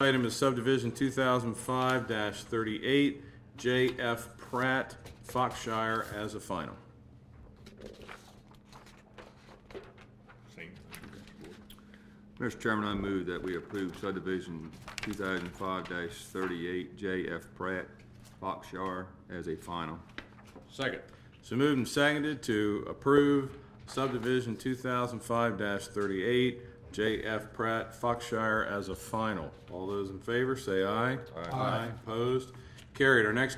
item is subdivision 2005-38, J.F. Pratt, Foxshire as a final. Same thing. Mr. Chairman, I move that we approve subdivision 2005-38 J.F. Pratt, Foxshire as a final. Second. So moved and seconded to approve subdivision 2005-38, J.F. Pratt, Foxshire as a final. All those in favor say aye. Aye. Opposed? Carried. Our next